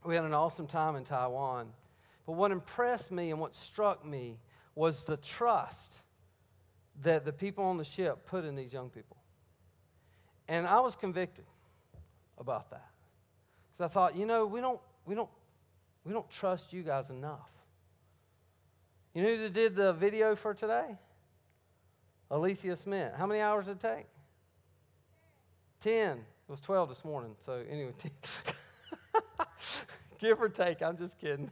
We had an awesome time in Taiwan. But what impressed me and what struck me was the trust that the people on the ship put in these young people. And I was convicted about that. Because I thought, we don't trust you guys enough. You know who did the video for today? Alicia Smith. How many hours did it take? 10. It was 12 this morning. So anyway, give or take. I'm just kidding.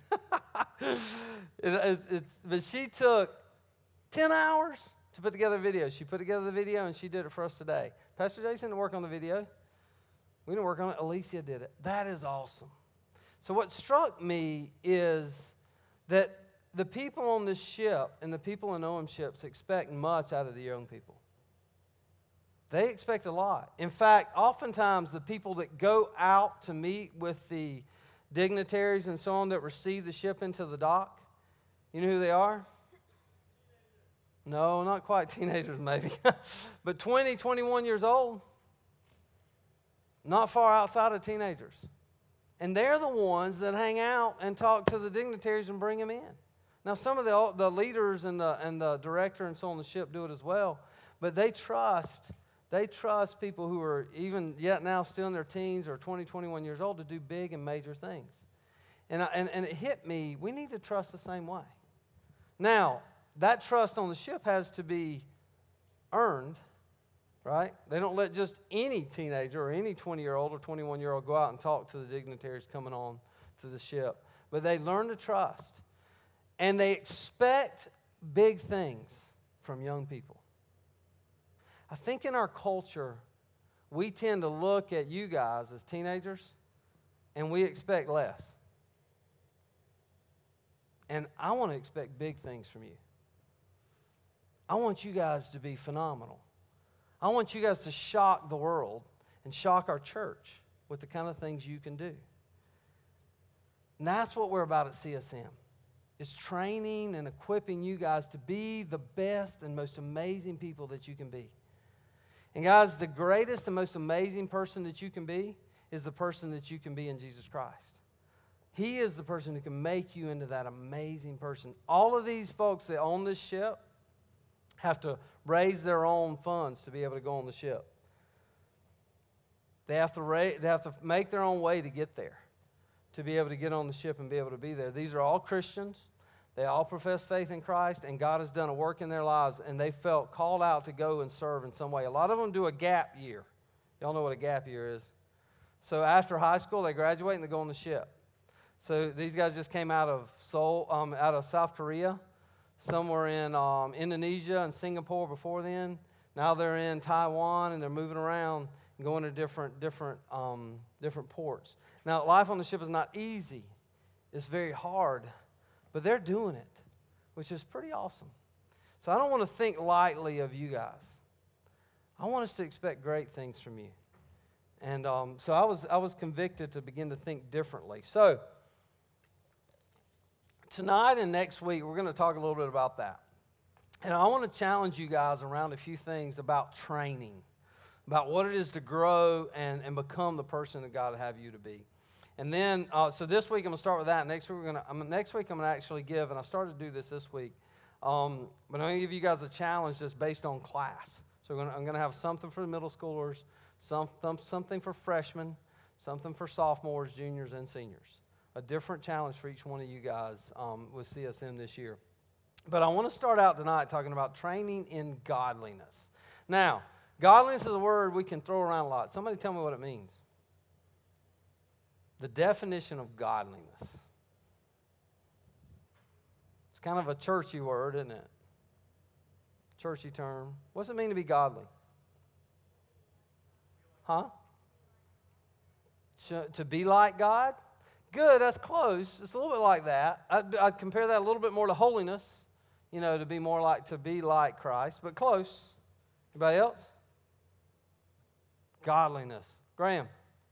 But she took 10 hours to put together a video. She put together the video, and she did it for us today. Pastor Jason didn't work on the video. We didn't work on it. Alicia did it. That is awesome. So what struck me is that the people on this ship and the people in OM ships expect much out of the young people. They expect a lot. In fact, oftentimes the people that go out to meet with the dignitaries and so on that receive the ship into the dock, you know who they are? No, not quite teenagers maybe, but 20, 21 years old, not far outside of teenagers. And they're the ones that hang out and talk to the dignitaries and bring them in. Now, some of the leaders and the director and so on the ship do it as well, but they trust people who are even yet now still in their teens or 20, 21 years old to do big and major things. And it hit me, we need to trust the same way. Now, that trust on the ship has to be earned, right? They don't let just any teenager or any 20-year-old or 21-year-old go out and talk to the dignitaries coming on to the ship. But they learn to trust. And they expect big things from young people. I think in our culture, we tend to look at you guys as teenagers, and we expect less. And I want to expect big things from you. I want you guys to be phenomenal. I want you guys to shock the world and shock our church with the kind of things you can do. And that's what we're about at CSM. It's training and equipping you guys to be the best and most amazing people that you can be. And guys, the greatest and most amazing person that you can be is the person that you can be in Jesus Christ. He is the person who can make you into that amazing person. All of these folks that own this ship have to raise their own funds to be able to go on the ship. They have to make their own way to get there, to be able to get on the ship and be able to be there. These are all Christians. They all profess faith in Christ, and God has done a work in their lives, and they felt called out to go and serve in some way. A lot of them do a gap year. Y'all know what a gap year is. So after high school, they graduate and they go on the ship. So these guys just came out of Seoul, out of South Korea. Some were in Indonesia and Singapore before then. Now they're in Taiwan, and they're moving around and going to different ports. Now, life on the ship is not easy. It's very hard, but they're doing it, which is pretty awesome. So I don't want to think lightly of you guys. I want us to expect great things from you. And so I was convicted to begin to think differently. So tonight and next week, we're going to talk a little bit about that. And I want to challenge you guys around a few things about training, about what it is to grow and become the person that God would have you to be. And then, so this week I'm going to start with that. Next week I'm going to actually give, and I started to do this week, but I'm going to give you guys a challenge that's based on class. So I'm going to have something for the middle schoolers, something for freshmen, something for sophomores, juniors, and seniors. A different challenge for each one of you guys with CSM this year. But I want to start out tonight talking about training in godliness. Now, godliness is a word we can throw around a lot. Somebody tell me what it means. The definition of godliness. It's kind of a churchy word, isn't it? Churchy term. What's it mean to be godly? Huh? To be like God? Good, that's close. It's a little bit like that. I'd compare that a little bit more to holiness, to be like Christ, but close. Anybody else? Godliness. Graham.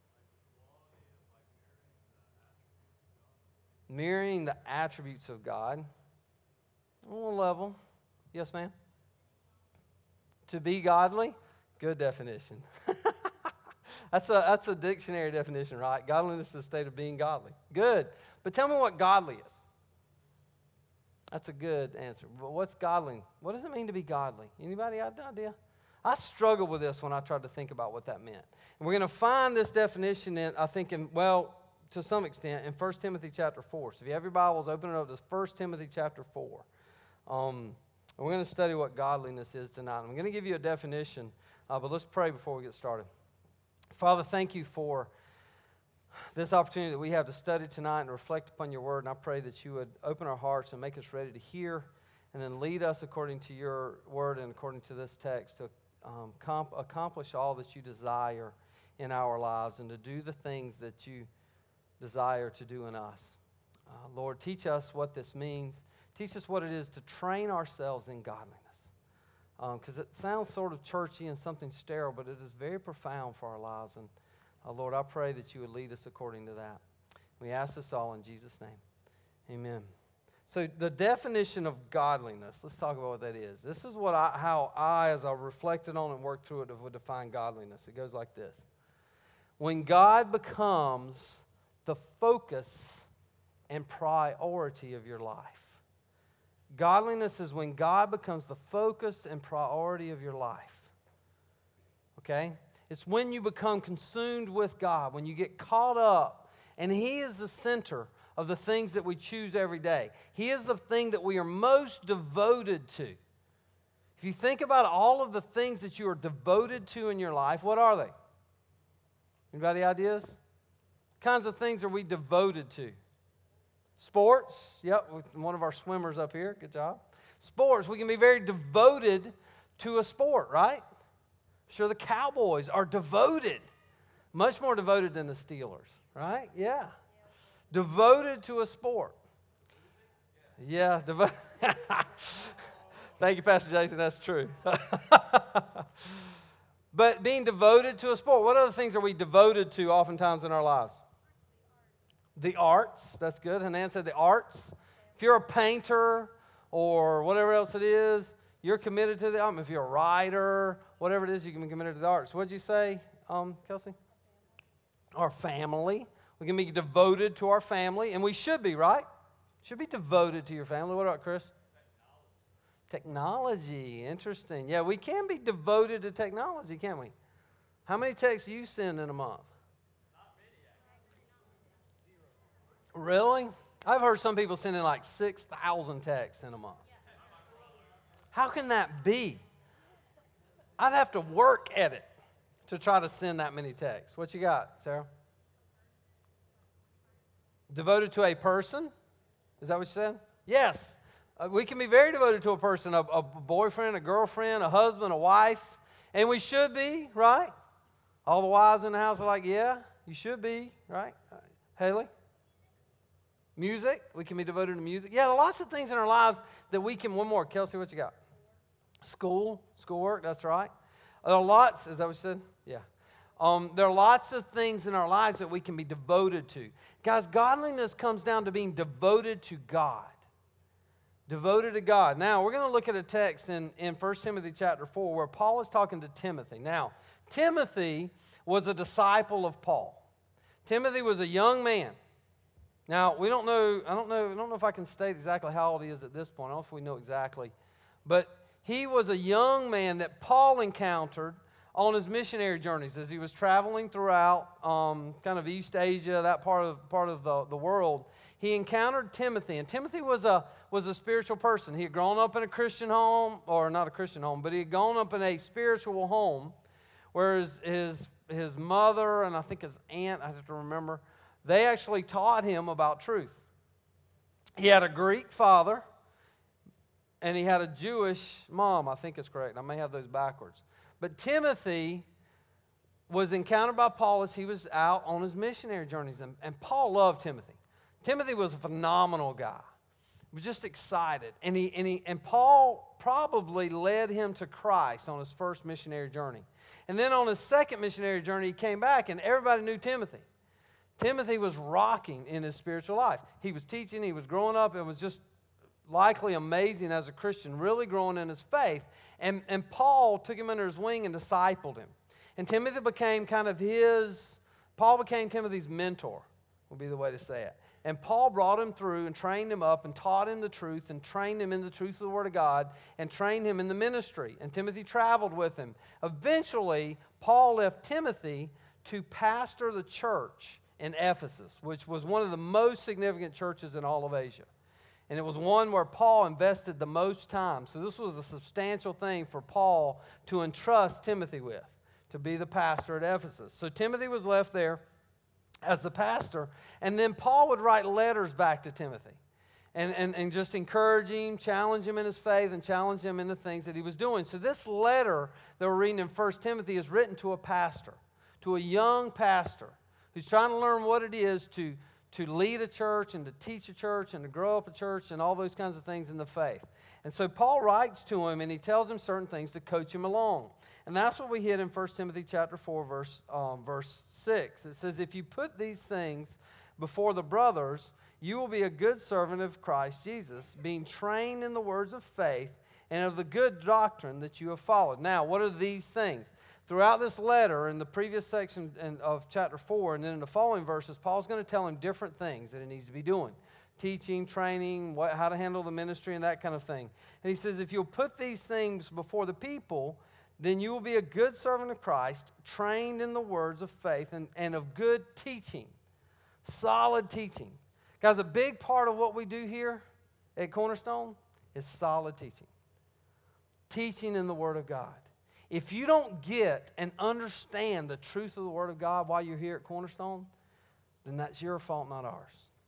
Mirroring the attributes of God. On a level. Yes, ma'am? To be godly? Good definition. That's a dictionary definition, right? Godliness is the state of being godly. Good. But tell me what godly is. That's a good answer. But what's godly? What does it mean to be godly? Anybody have an idea? I struggled with this when I tried to think about what that meant. And we're going to find this definition to some extent, in 1 Timothy chapter 4. So if you have your Bibles, open it up to 1 Timothy chapter 4. And we're going to study what godliness is tonight. I'm going to give you a definition, but let's pray before we get started. Father, thank you for this opportunity that we have to study tonight and reflect upon your word. And I pray that you would open our hearts and make us ready to hear and then lead us according to your word and according to this text to accomplish all that you desire in our lives and to do the things that you desire to do in us. Lord, teach us what this means. Teach us what it is to train ourselves in godliness. Because it sounds sort of churchy and something sterile, but it is very profound for our lives. And Lord, I pray that you would lead us according to that. We ask this all in Jesus' name. Amen. So the definition of godliness, let's talk about what that is. This is how I, as I reflected on and worked through it, would define godliness. It goes like this. When God becomes the focus and priority of your life. Godliness is when God becomes the focus and priority of your life. Okay? It's when you become consumed with God, when you get caught up, and He is the center of the things that we choose every day. He is the thing that we are most devoted to. If you think about all of the things that you are devoted to in your life, what are they? Anybody ideas? What kinds of things are we devoted to? Sports. Yep, one of our swimmers up here. Good job. Sports. We can be very devoted to a sport, right? I'm sure the Cowboys are devoted. Much more devoted than the Steelers, right? Yeah. Devoted to a sport. Yeah, devoted. Thank you, Pastor Jason. That's true. But being devoted to a sport, what other things are we devoted to oftentimes in our lives? The arts. That's good. Hanan said the arts. If you're a painter or whatever else it is, you're committed to the arts. If you're a writer, whatever it is, you can be committed to the arts. What did you say, Kelsey? Our family. We can be devoted to our family, and we should be, right? Should be devoted to your family. What about Chris? Technology. Interesting. Yeah, we can be devoted to technology, can't we? How many texts do you send in a month? Really? I've heard some people sending like 6,000 texts in a month. How can that be? I'd have to work at it to try to send that many texts. What you got, Sarah? Devoted to a person? Is that what you said? Yes. We can be very devoted to a person, a boyfriend, a girlfriend, a husband, a wife. And we should be, right? All the wives in the house are like, yeah, you should be, right? Haley? Music. We can be devoted to music. Yeah, lots of things in our lives that we can. One more. Kelsey, what you got? Schoolwork. That's right. There are lots. Is that what you said? Yeah. There are lots of things in our lives that we can be devoted to. Guys, godliness comes down to being devoted to God. Devoted to God. Now, we're going to look at a text in 1 Timothy chapter 4 where Paul is talking to Timothy. Now, Timothy was a disciple of Paul. Timothy was a young man. Now, we don't know, I don't know if I can state exactly how old he is at this point. I don't know if we know exactly. But he was a young man that Paul encountered on his missionary journeys as he was traveling throughout kind of East Asia, that part of the world. He encountered Timothy, and Timothy was a spiritual person. He had grown up in a Christian home, or not a Christian home, but he had grown up in a spiritual home, where his mother and I think his aunt, I have to remember, they actually taught him about truth. He had a Greek father, and he had a Jewish mom, I think it's correct. I may have those backwards. But Timothy was encountered by Paul as he was out on his missionary journeys, and Paul loved Timothy. Timothy was a phenomenal guy. He was just excited. And Paul probably led him to Christ on his first missionary journey. And then on his second missionary journey, he came back, and everybody knew Timothy. Timothy was rocking in his spiritual life. He was teaching, he was growing up. It was just likely amazing as a Christian, really growing in his faith. And Paul took him under his wing and discipled him. And Timothy became Paul became Timothy's mentor, would be the way to say it. And Paul brought him through and trained him up and taught him the truth and trained him in the truth of the Word of God and trained him in the ministry. And Timothy traveled with him. Eventually, Paul left Timothy to pastor the church in Ephesus, which was one of the most significant churches in all of Asia. And it was one where Paul invested the most time. So this was a substantial thing for Paul to entrust Timothy with, to be the pastor at Ephesus. So Timothy was left there as the pastor, and then Paul would write letters back to Timothy and just encourage him, challenge him in his faith, and challenge him in the things that he was doing. So this letter that we're reading in 1 Timothy is written to a pastor, to a young pastor who's trying to learn what it is to lead a church and to teach a church and to grow up a church and all those kinds of things in the faith. And so Paul writes to him and he tells him certain things to coach him along. And that's what we hit in 1 Timothy chapter 4, verse 6. It says, if you put these things before the brothers, you will be a good servant of Christ Jesus, being trained in the words of faith and of the good doctrine that you have followed. Now, what are these things? Throughout this letter, in the previous section of chapter 4, and then in the following verses, Paul's going to tell him different things that he needs to be doing. Teaching, training, how to handle the ministry, and that kind of thing. And he says, if you'll put these things before the people, then you will be a good servant of Christ, trained in the words of faith and of good teaching, solid teaching. Guys, a big part of what we do here at Cornerstone is solid teaching. Teaching in the Word of God. If you don't get and understand the truth of the Word of God while you're here at Cornerstone, then that's your fault, not ours.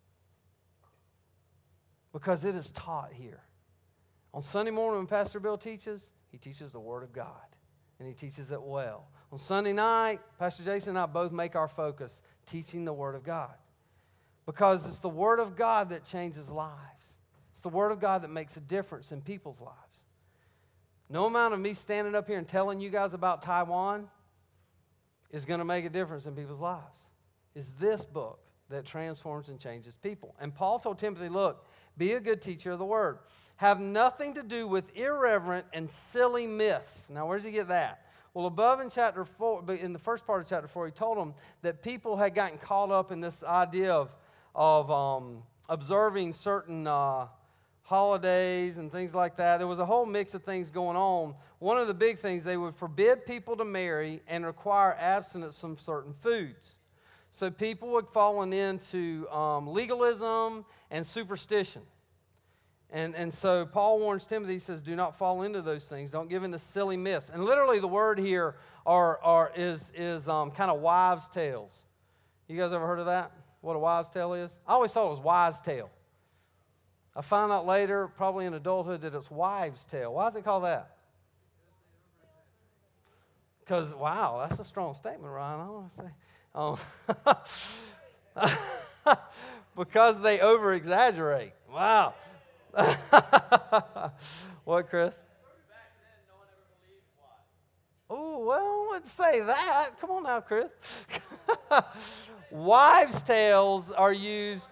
Because it is taught here. On Sunday morning when Pastor Bill teaches, he teaches the Word of God. And he teaches it well. On Sunday night, Pastor Jason and I both make our focus teaching the Word of God. Because it's the Word of God that changes lives. It's the Word of God that makes a difference in people's lives. No amount of me standing up here and telling you guys about Taiwan is going to make a difference in people's lives. It's this book that transforms and changes people. And Paul told Timothy, look, be a good teacher of the Word. Have nothing to do with irreverent and silly myths. Now, where does he get that? Well, above in chapter 4, in the first part of chapter 4, he told them that people had gotten caught up in this idea of observing certain holidays and things like that. There was a whole mix of things going on. One of the big things, they would forbid people to marry and require abstinence from certain foods. So people would fall into legalism and superstition. And so Paul warns Timothy, he says, do not fall into those things. Don't give in to silly myths. And literally the word here is kind of wives' tales. You guys ever heard of that? What a wives' tale is? I always thought it was wise tale. I found out later, probably in adulthood, that it's wives' tale. Why is it called that? Because, wow, that's a strong statement, Ryan. I want to say. Because they over-exaggerate. Wow. What, Chris? Oh, well, I wouldn't say that. Come on now, Chris. Wives' tales are used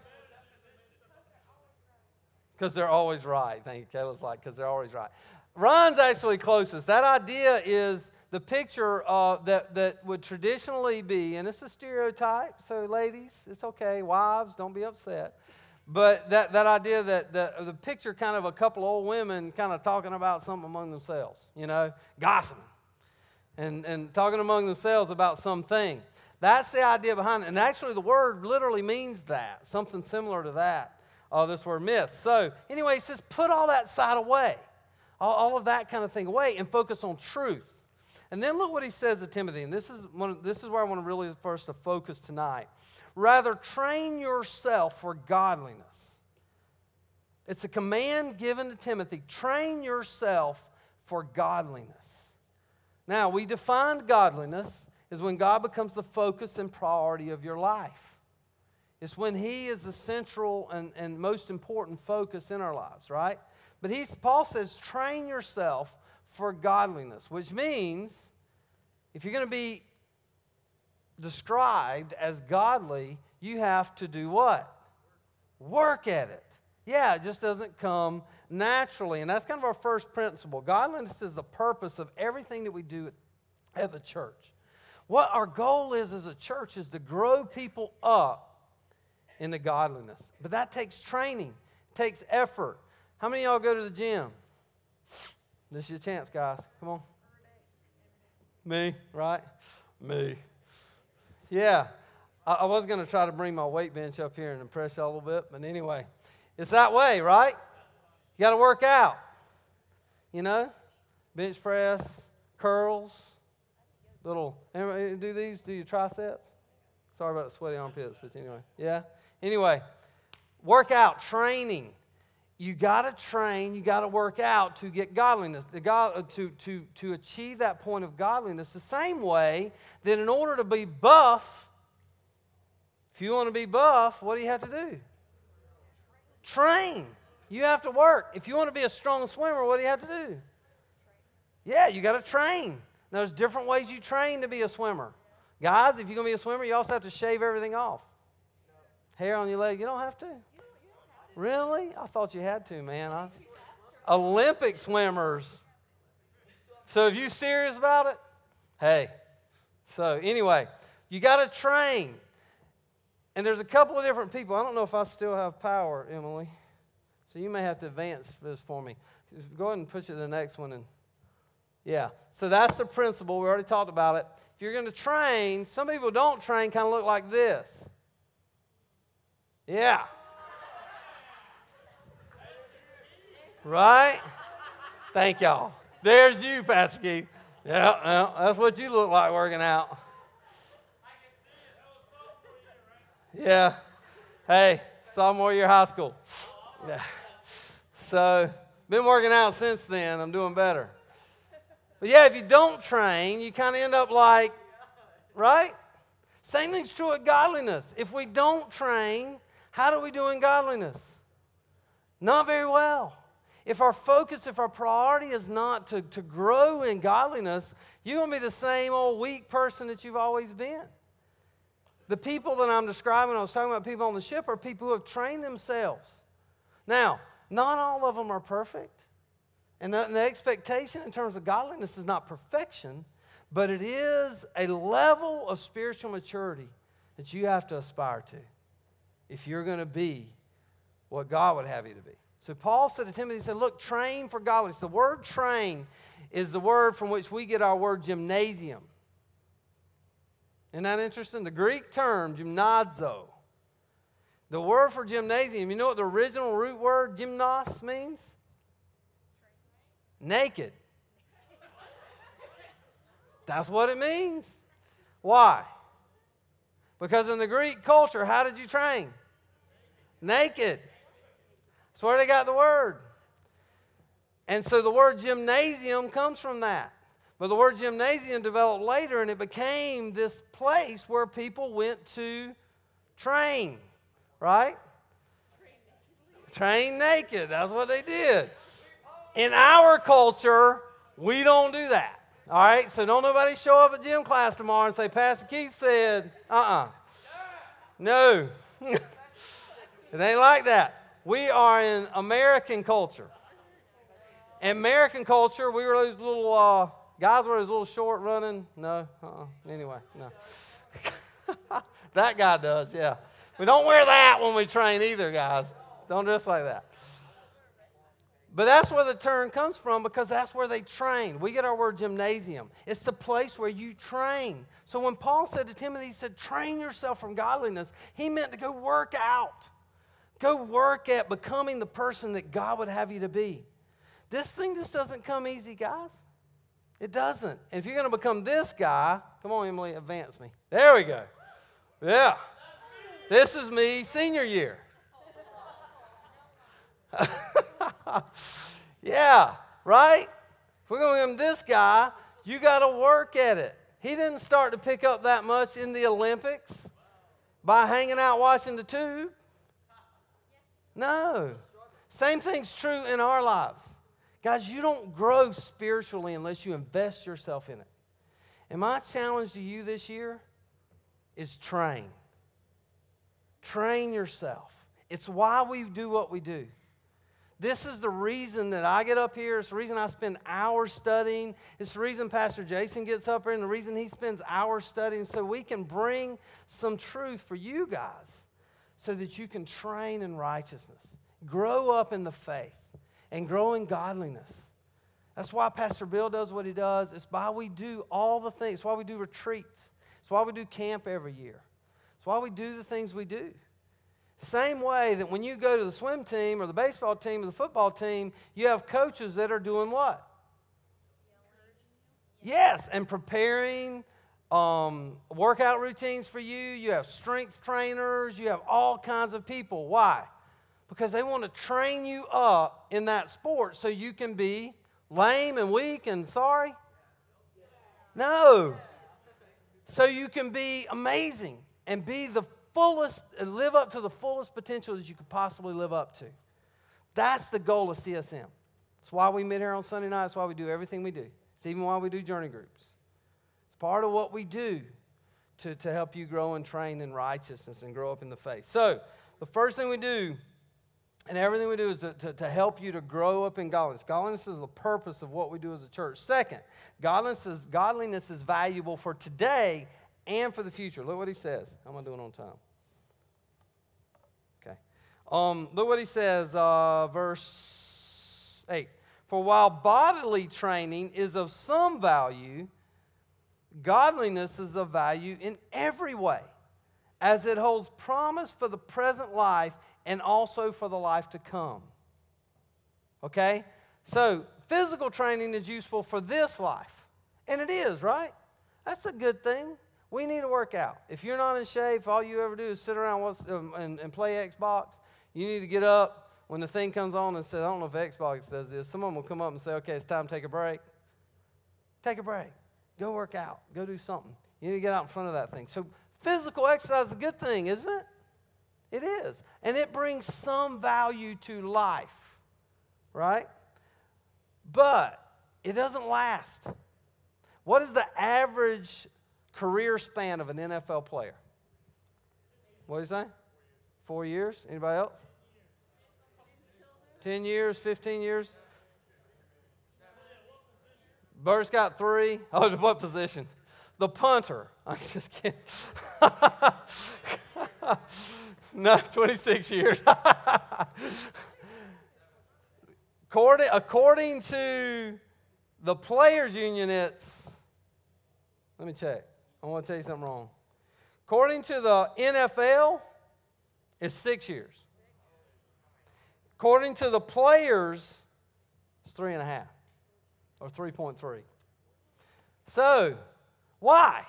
because they're always right. Thank you, Kayla's like, because they're always right. Ron's actually closest. That idea is the picture that would traditionally be, and it's a stereotype, so ladies, it's okay. Wives, don't be upset. But that idea that the picture kind of a couple old women kind of talking about something among themselves, gossiping and talking among themselves about something. That's the idea behind it. And actually the word literally means that, something similar to that, this word myth. So anyway, it says put all that side away, all of that kind of thing away and focus on truth. And then look what he says to Timothy, and this is where I want to really first to focus tonight. Rather, train yourself for godliness. It's a command given to Timothy. Train yourself for godliness. Now, we defined godliness as when God becomes the focus and priority of your life. It's when He is the central and most important focus in our lives, right? But Paul says, train yourself for godliness, which means if you're going to be described as godly, you have to do what? Work at it. Yeah, it just doesn't come naturally. And that's kind of our first principle. Godliness is the purpose of everything that we do at the church. What our goal is as a church is to grow people up into godliness. But that takes training, takes effort. How many of y'all go to the gym? This is your chance, guys. Come on. Me, right? Me. Yeah. I was going to try to bring my weight bench up here and impress y'all a little bit, but anyway, it's that way, right? You got to work out. You know? Bench press, curls, little, do these? Do your triceps? Sorry about the sweaty armpits, but anyway. Yeah? Anyway, work out, training. You got to train, you got to work out to get godliness, to achieve that point of godliness. The same way that in order to be buff, if you want to be buff, what do you have to do? Train. You have to work. If you want to be a strong swimmer, what do you have to do? Yeah, you got to train. Now, there's different ways you train to be a swimmer. Guys, if you're going to be a swimmer, you also have to shave everything off. Hair on your leg, you don't have to. Really? I thought you had to, man. Olympic swimmers. So if you're serious about it, hey. So anyway, you got to train. And there's a couple of different people. I don't know if I still have power, Emily. So you may have to advance this for me. Go ahead and push it to the next one. And yeah. So that's the principle. We already talked about it. If you're going to train, some people don't train, kind of look like this. Yeah. Right? Thank y'all. There's you, Pastor Keith. Yeah, that's what you look like working out. Yeah. Hey, sophomore year high school. Yeah. So, been working out since then. I'm doing better. But yeah, if you don't train, you kind of end up like, right? Same thing's true with godliness. If we don't train, how do we do in godliness? Not very well. If our focus, if our priority is not to grow in godliness, you're going to be the same old weak person that you've always been. The people that I'm describing, I was talking about people on the ship, are people who have trained themselves. Now, not all of them are perfect. And the expectation in terms of godliness is not perfection, but it is a level of spiritual maturity that you have to aspire to if you're going to be what God would have you to be. So Paul said to Timothy, he said, look, train for godliness. The word train is the word from which we get our word gymnasium. Isn't that interesting? The Greek term, gymnazo. The word for gymnasium, you know what the original root word, gymnos, means? Naked. That's what it means. Why? Because in the Greek culture, how did you train? Naked. That's where they got the word. And so the word gymnasium comes from that. But the word gymnasium developed later, and it became this place where people went to train, right? Train naked. That's what they did. In our culture, we don't do that. All right? So don't nobody show up at gym class tomorrow and say, Pastor Keith said, No. It ain't like that. We are in American culture. In American culture, we were those little... guys were those little short running. No. Anyway, no. That guy does, yeah. We don't wear that when we train either, guys. Don't dress like that. But that's where the term comes from, because that's where they train. We get our word gymnasium. It's the place where you train. So when Paul said to Timothy, he said, train yourself from godliness, he meant to go work out. Go work at becoming the person that God would have you to be. This thing just doesn't come easy, guys. It doesn't. And if you're going to become this guy, come on, Emily, advance me. There we go. Yeah. This is me senior year. Yeah, right? If we're going to become this guy, you got to work at it. He didn't start to pick up that much in the Olympics by hanging out watching the tube. No. Same thing's true in our lives. Guys, you don't grow spiritually unless you invest yourself in it. And my challenge to you this year is train. Train yourself. It's why we do what we do. This is the reason that I get up here. It's the reason I spend hours studying. It's the reason Pastor Jason gets up here and the reason he spends hours studying, so we can bring some truth for you guys so that you can train in righteousness, grow up in the faith, and grow in godliness. That's why Pastor Bill does what he does. It's why we do all the things. It's why we do retreats. It's why we do camp every year. It's why we do the things we do. Same way that when you go to the swim team or the baseball team or the football team, you have coaches that are doing what? Yes, and preparing workout routines for you. You have strength trainers. You have all kinds of people. Why? Because they want to train you up in that sport so you can be lame and weak and sorry? No. So you can be amazing and be the fullest, and live up to the fullest potential that you could possibly live up to. That's the goal of CSM. That's why we meet here on Sunday night. That's why we do everything we do. It's even why we do journey groups. It's part of what we do to help you grow and train in righteousness and grow up in the faith. So the first thing we do and everything we do is to help you to grow up in godliness. Godliness is the purpose of what we do as a church. Second, godliness is valuable for today and for the future. Look what he says. How am I doing on time? Okay. Look what he says, verse 8. For while bodily training is of some value, godliness is of value in every way, as it holds promise for the present life and also for the life to come. Okay? So, physical training is useful for this life. And it is, right? That's a good thing. We need to work out. If you're not in shape, all you ever do is sit around and play Xbox. You need to get up when the thing comes on and says, I don't know if Xbox does this. Someone will come up and say, okay, it's time to take a break. Take a break. Go work out. Go do something. You need to get out in front of that thing. So physical exercise is a good thing, isn't it? It is. And it brings some value to life, right? But it doesn't last. What is the average career span of an NFL player? What do you say? 4 years? Anybody else? 10 years, 15 years? Bert's got 3. Oh, what position? The punter. I'm just kidding. No, 26 years. According to the Players Union, it's, let me check. I want to tell you something wrong. According to the NFL, it's 6 years. According to the players, it's 3.5 or 3.3. So, why?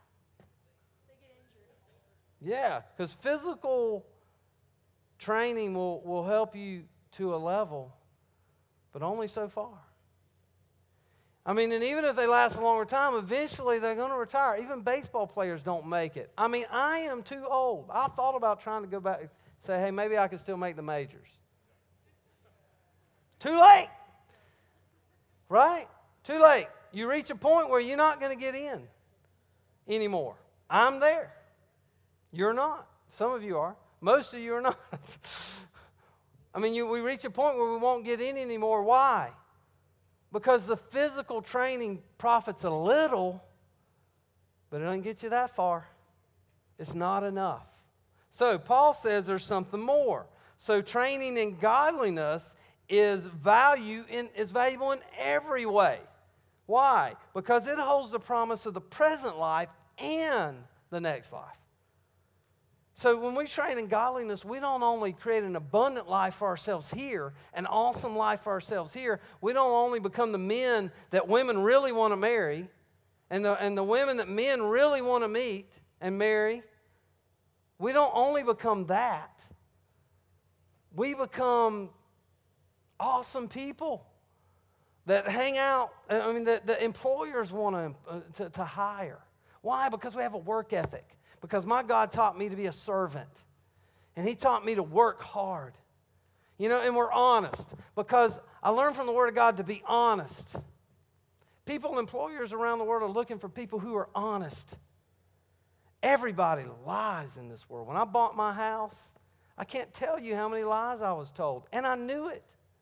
Yeah, because physical training will help you to a level, but only so far. I mean, and even if they last a longer time, eventually they're going to retire. Even baseball players don't make it. I mean, I am too old. I thought about trying to go back and say, hey, maybe I could still make the majors. Too late. Right? Too late. You reach a point where you're not going to get in anymore. I'm there. You're not. Some of you are. Most of you are not. I mean, we reach a point where we won't get in anymore. Why? Because the physical training profits a little, but it doesn't get you that far. It's not enough. So Paul says there's something more. So training in godliness is valuable in every way. Why? Because it holds the promise of the present life and the next life. So when we train in godliness, we don't only create an abundant life for ourselves here, an awesome life for ourselves here. We don't only become the men that women really want to marry and the women that men really want to meet and marry. We don't only become that. We become awesome people that hang out, I mean, that the employers want to hire. Why? Because we have a work ethic. Because my God taught me to be a servant. And He taught me to work hard. You know, and we're honest. Because I learned from the Word of God to be honest. Employers around the world are looking for people who are honest. Everybody lies in this world. When I bought my house, I can't tell you how many lies I was told. And I knew it.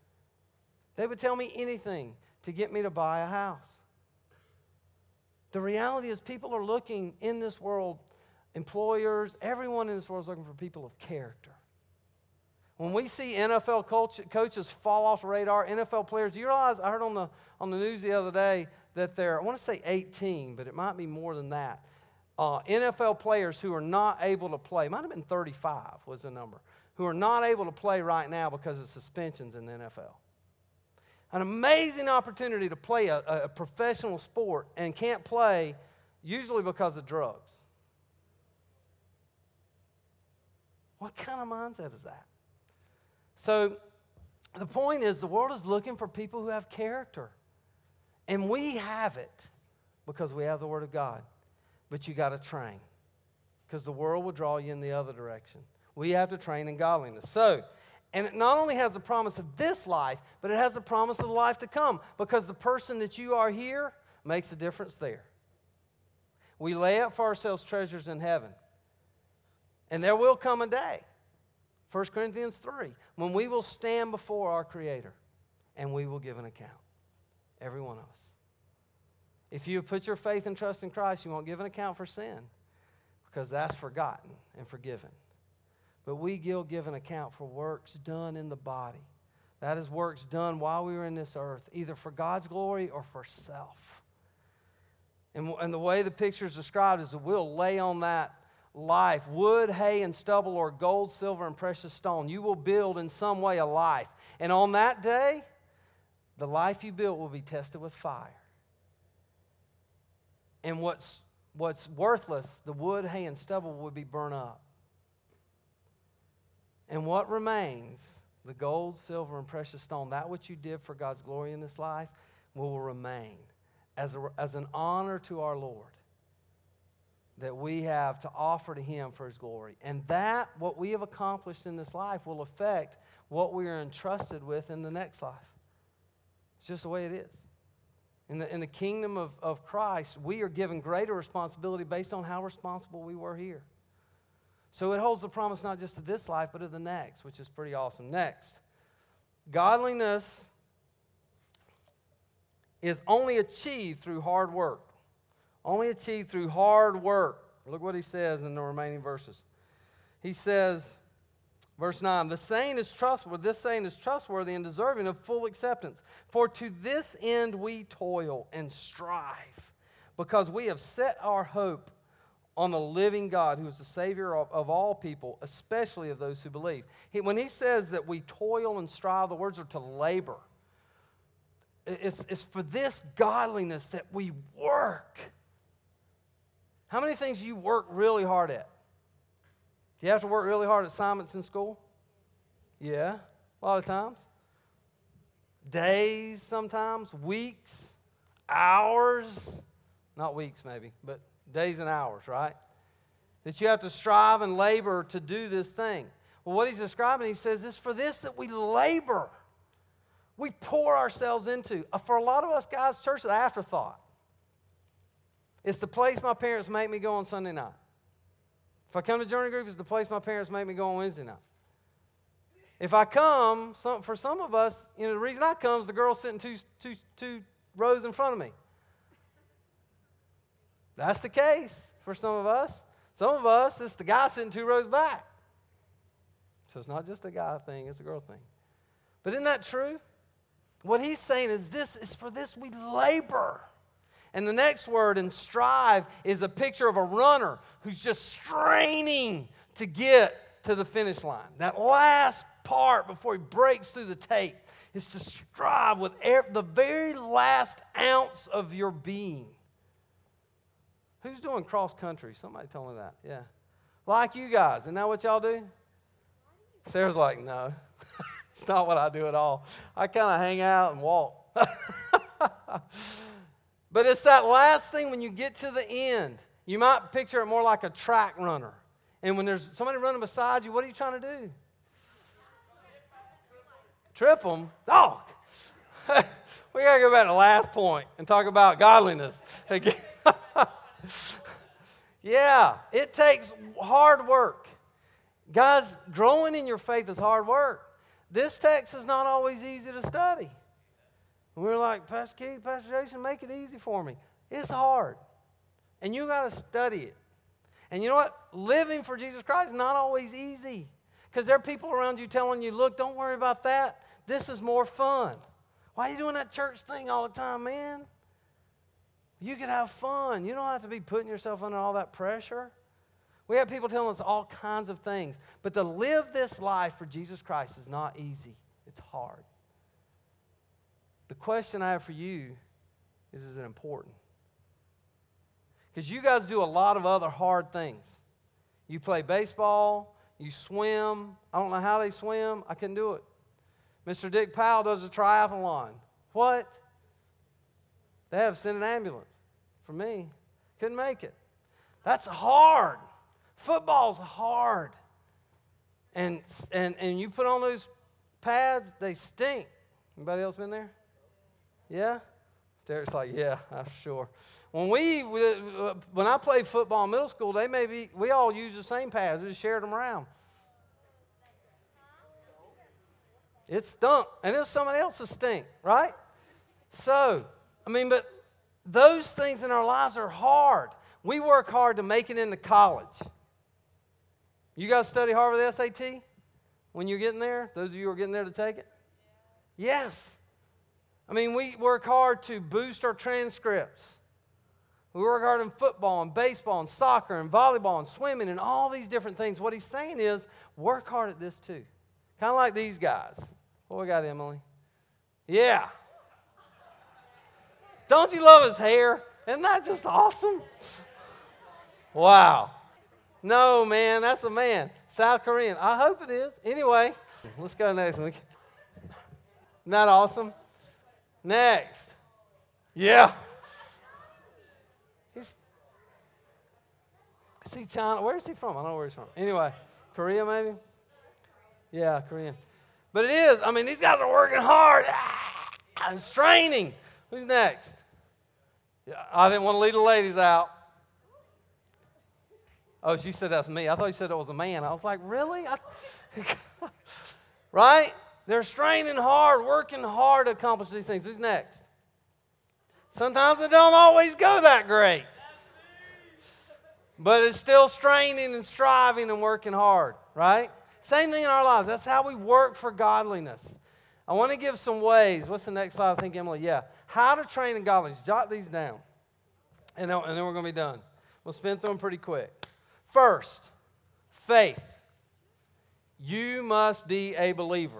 They would tell me anything to get me to buy a house. The reality is people are looking in this world, employers, everyone in this world is looking for people of character. When we see NFL coaches fall off the radar, NFL players, you realize, I heard on the news the other day that I want to say 18, but it might be more than that. NFL players who are not able to play, might have been 35 was the number, who are not able to play right now because of suspensions in the NFL. An amazing opportunity to play a professional sport and can't play, usually because of drugs. What kind of mindset is that? So the point is, the world is looking for people who have character. And we have it because we have the Word of God. But you got to train, because the world will draw you in the other direction. We have to train in godliness. So, and it not only has the promise of this life, but it has the promise of the life to come, because the person that you are here makes a difference there. We lay up for ourselves treasures in heaven. And there will come a day, 1 Corinthians 3, when we will stand before our Creator and we will give an account. Every one of us. If you have put your faith and trust in Christ, you won't give an account for sin, because that's forgotten and forgiven. But we will give an account for works done in the body. That is works done while we were in this earth, either for God's glory or for self. And the way the picture is described is that we'll lay on that life, wood, hay, and stubble, or gold, silver, and precious stone. You will build in some way a life. And on that day, the life you built will be tested with fire. And what's worthless, the wood, hay, and stubble, will be burnt up. And what remains, the gold, silver, and precious stone, that which you did for God's glory in this life, will remain as an honor to our Lord that we have to offer to Him for His glory. And that, what we have accomplished in this life, will affect what we are entrusted with in the next life. It's just the way it is. In the kingdom of Christ, we are given greater responsibility based on how responsible we were here. So it holds the promise not just of this life, but of the next, which is pretty awesome. Next, godliness is only achieved through hard work. Only achieved through hard work. Look what he says in the remaining verses. He says, verse 9, this saying is trustworthy and deserving of full acceptance. For to this end we toil and strive, because we have set our hope on the living God, who is the Savior of all people, especially of those who believe. When he says that we toil and strive, the words are to labor. It's for this godliness that we work. How many things do you work really hard at? Do you have to work really hard at assignments in school? Yeah, a lot of times. Days sometimes, weeks, hours. Not weeks maybe, but days and hours, right? That you have to strive and labor to do this thing. Well, what he's describing, he says, it's for this that we labor. We pour ourselves into. For a lot of us guys, church is an afterthought. It's the place my parents make me go on Sunday night. If I come to Journey Group, it's the place my parents make me go on Wednesday night. If I come, for some of us, the reason I come is the girl sitting two rows in front of me. That's the case for some of us. Some of us, it's the guy sitting 2 rows back. So it's not just a guy thing, it's a girl thing. But isn't that true? What he's saying is this is for this we labor. And the next word in strive is a picture of a runner who's just straining to get to the finish line. That last part before he breaks through the tape is to strive with the very last ounce of your being. Who's doing cross country? Somebody told me that. Yeah. Like you guys. Isn't that what y'all do? Sarah's like, no. It's not what I do at all. I kind of hang out and walk. But it's that last thing when you get to the end. You might picture it more like a track runner. And when there's somebody running beside you, what are you trying to do? Trip them? Oh! We got to go back to the last point and talk about godliness again. Yeah, it takes hard work. Guys, growing in your faith is hard work. This text is not always easy to study. And we were like, Pastor Keith, Pastor Jason, make it easy for me. It's hard. And you got to study it. And you know what? Living for Jesus Christ is not always easy. Because there are people around you telling you, look, don't worry about that. This is more fun. Why are you doing that church thing all the time, man? You can have fun. You don't have to be putting yourself under all that pressure. We have people telling us all kinds of things. But to live this life for Jesus Christ is not easy. It's hard. The question I have for you is it important? Because you guys do a lot of other hard things. You play baseball, you swim. I don't know how they swim. I couldn't do it. Mr. Dick Powell does a triathlon. What? They have to send an ambulance for me. Couldn't make it. That's hard. Football's hard. And you put on those pads, they stink. Anybody else been there? Yeah? Derek's like, yeah, I'm sure. When I played football in middle school, we all used the same pads. We just shared them around. It stunk. And it was somebody else's stink, right? So, but those things in our lives are hard. We work hard to make it into college. You guys study hard for the SAT when you're getting there? Those of you who are getting there to take it? Yes. We work hard to boost our transcripts. We work hard in football and baseball and soccer and volleyball and swimming and all these different things. What he's saying is work hard at this too. Kind of like these guys. What we got, Emily? Yeah. Don't you love his hair? Isn't that just awesome? Wow. No, man, that's a man. South Korean. I hope it is. Anyway, let's go next week. Isn't that awesome? Next. Yeah. Is he China? Where is he from? I don't know where he's from. Anyway, Korea maybe? Yeah, Korean. But it is. These guys are working hard and straining. Who's next? Yeah, I didn't want to leave the ladies out. Oh, she said that's me. I thought you said it was a man. I was like, really? Right? They're straining hard, working hard to accomplish these things. Who's next? Sometimes it don't always go that great. But it's still straining and striving and working hard, right? Same thing in our lives. That's how we work for godliness. I want to give some ways. What's the next slide? I think, Emily, yeah. How to train in godliness. Jot these down. And then we're going to be done. We'll spin through them pretty quick. First, faith. You must be a believer.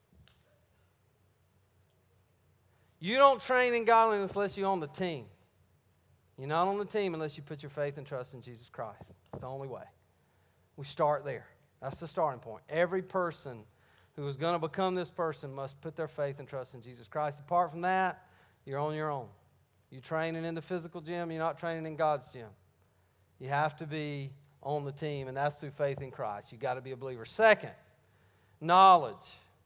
You don't train in godliness unless you're on the team. You're not on the team unless you put your faith and trust in Jesus Christ. It's the only way. We start there. That's the starting point. Every person who is going to become this person must put their faith and trust in Jesus Christ. Apart from that, you're on your own. You're training in the physical gym. You're not training in God's gym. You have to be on the team, and that's through faith in Christ. You've got to be a believer. Second, knowledge.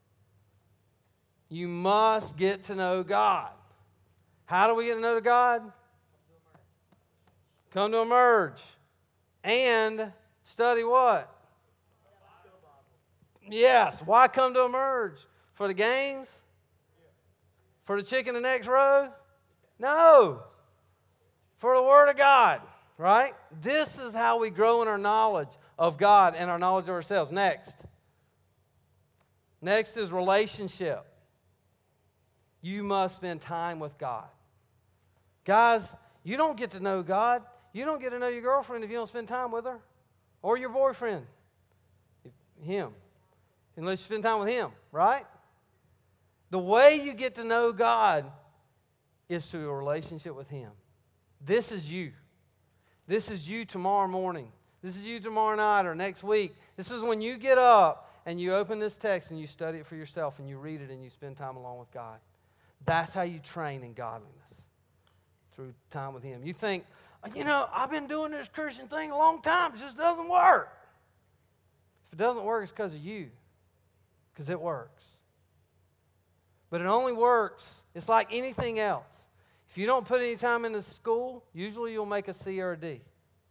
You must get to know God. How do we get to know God? Come to Emerge. And study what? Yes. Why come to Emerge? For the games? For the chick in the next row? No. For the Word of God. Right? This is how we grow in our knowledge of God and our knowledge of ourselves. Next. Next is relationship. You must spend time with God. Guys, you don't get to know God. You don't get to know your girlfriend if you don't spend time with her. Or your boyfriend. Him. Unless you spend time with him, right? The way you get to know God is through a relationship with him. This is you. This is you tomorrow morning. This is you tomorrow night or next week. This is when you get up and you open this text and you study it for yourself and you read it and you spend time along with God. That's how you train in godliness, through time with him. You think, I've been doing this Christian thing a long time. It just doesn't work. If it doesn't work, it's because of you, because it works. But it only works, it's like anything else. If you don't put any time into school, usually you'll make a C or a D.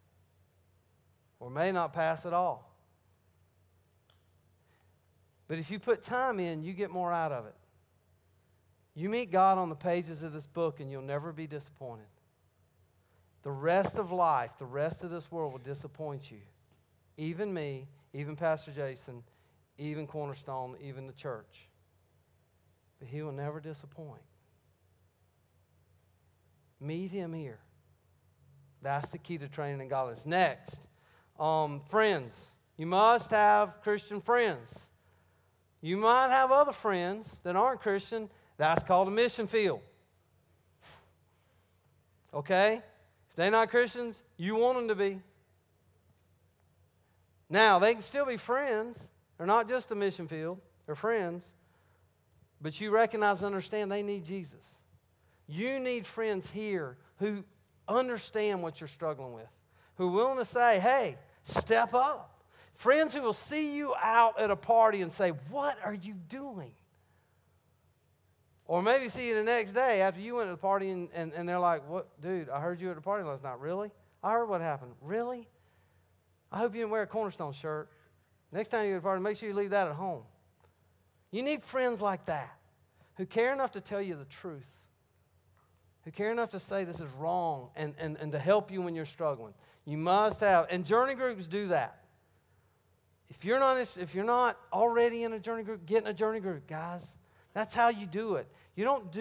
Or may not pass at all. But if you put time in, you get more out of it. You meet God on the pages of this book and you'll never be disappointed. The rest of life, the rest of this world will disappoint you. Even me, even Pastor Jason, even Cornerstone, even the church. But He will never disappoint. Meet Him here. That's the key to training in godliness. Next, friends. You must have Christian friends. You might have other friends that aren't Christian. That's called a mission field. Okay? If they're not Christians, you want them to be. Now, they can still be friends. They're not just a mission field. They're friends. But you recognize and understand they need Jesus. You need friends here who understand what you're struggling with, who are willing to say, hey, step up. Friends who will see you out at a party and say, what are you doing? Or maybe see you the next day after you went to the party and they're like, what, dude, I heard you at the party last night. Really? I heard what happened. Really? I hope you didn't wear a Cornerstone shirt. Next time you go to a party, make sure you leave that at home. You need friends like that who care enough to tell you the truth, who care enough to say this is wrong and to help you when you're struggling. You must have, and journey groups do that. If you're not already in a journey group, get in a journey group, guys. That's how you do it. You don't do